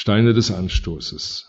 Steine des Anstoßes.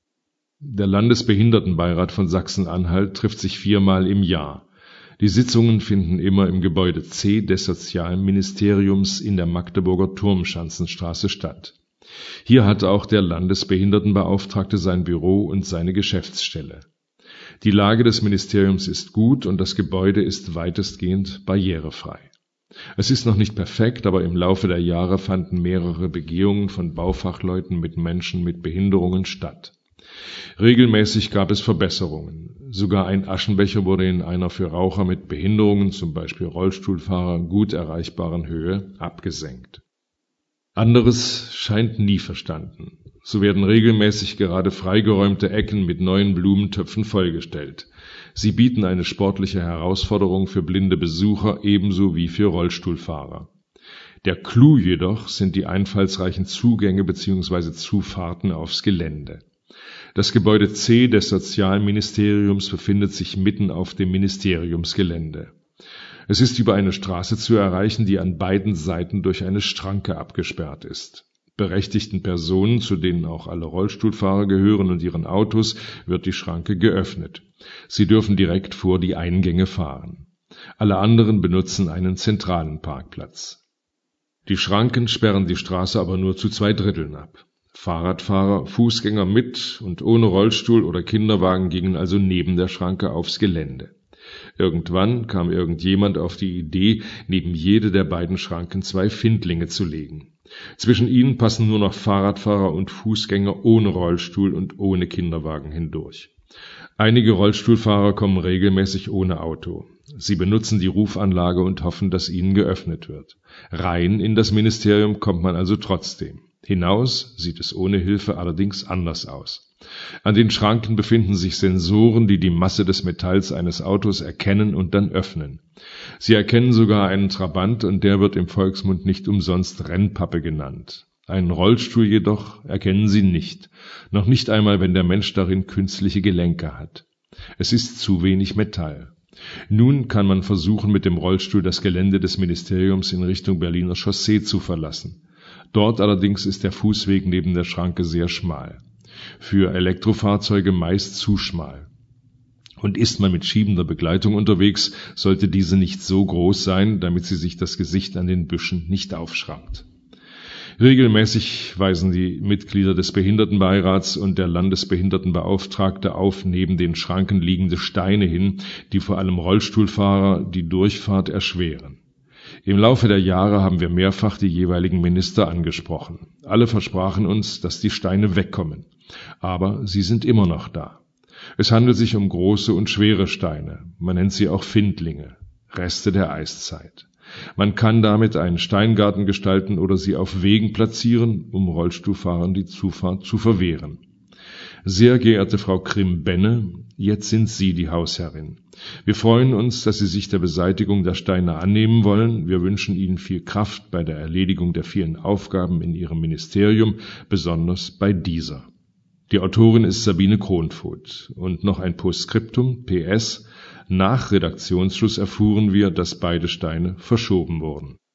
Der Landesbehindertenbeirat von Sachsen-Anhalt trifft sich 4-mal im Jahr. Die Sitzungen finden immer im Gebäude C des Sozialministeriums in der Magdeburger Turmschanzenstraße statt. Hier hat auch der Landesbehindertenbeauftragte sein Büro und seine Geschäftsstelle. Die Lage des Ministeriums ist gut und das Gebäude ist weitestgehend barrierefrei. Es ist noch nicht perfekt, aber im Laufe der Jahre fanden mehrere Begehungen von Baufachleuten mit Menschen mit Behinderungen statt. Regelmäßig gab es Verbesserungen. Sogar ein Aschenbecher wurde in einer für Raucher mit Behinderungen, zum Beispiel Rollstuhlfahrer, gut erreichbaren Höhe abgesenkt. Anderes scheint nie verstanden. So werden regelmäßig gerade freigeräumte Ecken mit neuen Blumentöpfen vollgestellt. Sie bieten eine sportliche Herausforderung für blinde Besucher ebenso wie für Rollstuhlfahrer. Der Clou jedoch sind die einfallsreichen Zugänge bzw. Zufahrten aufs Gelände. Das Gebäude C des Sozialministeriums befindet sich mitten auf dem Ministeriumsgelände. Es ist über eine Straße zu erreichen, die an beiden Seiten durch eine Schranke abgesperrt ist. Berechtigten Personen, zu denen auch alle Rollstuhlfahrer gehören und ihren Autos, wird die Schranke geöffnet. Sie dürfen direkt vor die Eingänge fahren. Alle anderen benutzen einen zentralen Parkplatz. Die Schranken sperren die Straße aber nur zu 2/3 ab. Fahrradfahrer, Fußgänger mit und ohne Rollstuhl oder Kinderwagen gingen also neben der Schranke aufs Gelände. Irgendwann kam irgendjemand auf die Idee, neben jede der beiden Schranken 2 Findlinge zu legen. Zwischen ihnen passen nur noch Fahrradfahrer und Fußgänger ohne Rollstuhl und ohne Kinderwagen hindurch. Einige Rollstuhlfahrer kommen regelmäßig ohne Auto. Sie benutzen die Rufanlage und hoffen, dass ihnen geöffnet wird. Rein in das Ministerium kommt man also trotzdem. Hinaus sieht es ohne Hilfe allerdings anders aus. An den Schranken befinden sich Sensoren, die die Masse des Metalls eines Autos erkennen und dann öffnen. Sie erkennen sogar einen Trabant und der wird im Volksmund nicht umsonst Rennpappe genannt. Einen Rollstuhl jedoch erkennen sie nicht, noch nicht einmal, wenn der Mensch darin künstliche Gelenke hat. Es ist zu wenig Metall. Nun kann man versuchen, mit dem Rollstuhl das Gelände des Ministeriums in Richtung Berliner Chaussee zu verlassen. Dort allerdings ist der Fußweg neben der Schranke sehr schmal. Für Elektrofahrzeuge meist zu schmal. Und ist man mit schiebender Begleitung unterwegs, sollte diese nicht so groß sein, damit sie sich das Gesicht an den Büschen nicht aufschrammt. Regelmäßig weisen die Mitglieder des Behindertenbeirats und der Landesbehindertenbeauftragte auf neben den Schranken liegende Steine hin, die vor allem Rollstuhlfahrer die Durchfahrt erschweren. Im Laufe der Jahre haben wir mehrfach die jeweiligen Minister angesprochen. Alle versprachen uns, dass die Steine wegkommen. Aber sie sind immer noch da. Es handelt sich um große und schwere Steine. Man nennt sie auch Findlinge, Reste der Eiszeit. Man kann damit einen Steingarten gestalten oder sie auf Wegen platzieren, um Rollstuhlfahrern die Zufahrt zu verwehren. Sehr geehrte Frau Krim-Benne, jetzt sind Sie die Hausherrin. Wir freuen uns, dass Sie sich der Beseitigung der Steine annehmen wollen. Wir wünschen Ihnen viel Kraft bei der Erledigung der vielen Aufgaben in Ihrem Ministerium, besonders bei dieser. Die Autorin ist Sabine Kronfurth. Und noch ein Postskriptum, PS. Nach Redaktionsschluss erfuhren wir, dass beide Steine verschoben wurden.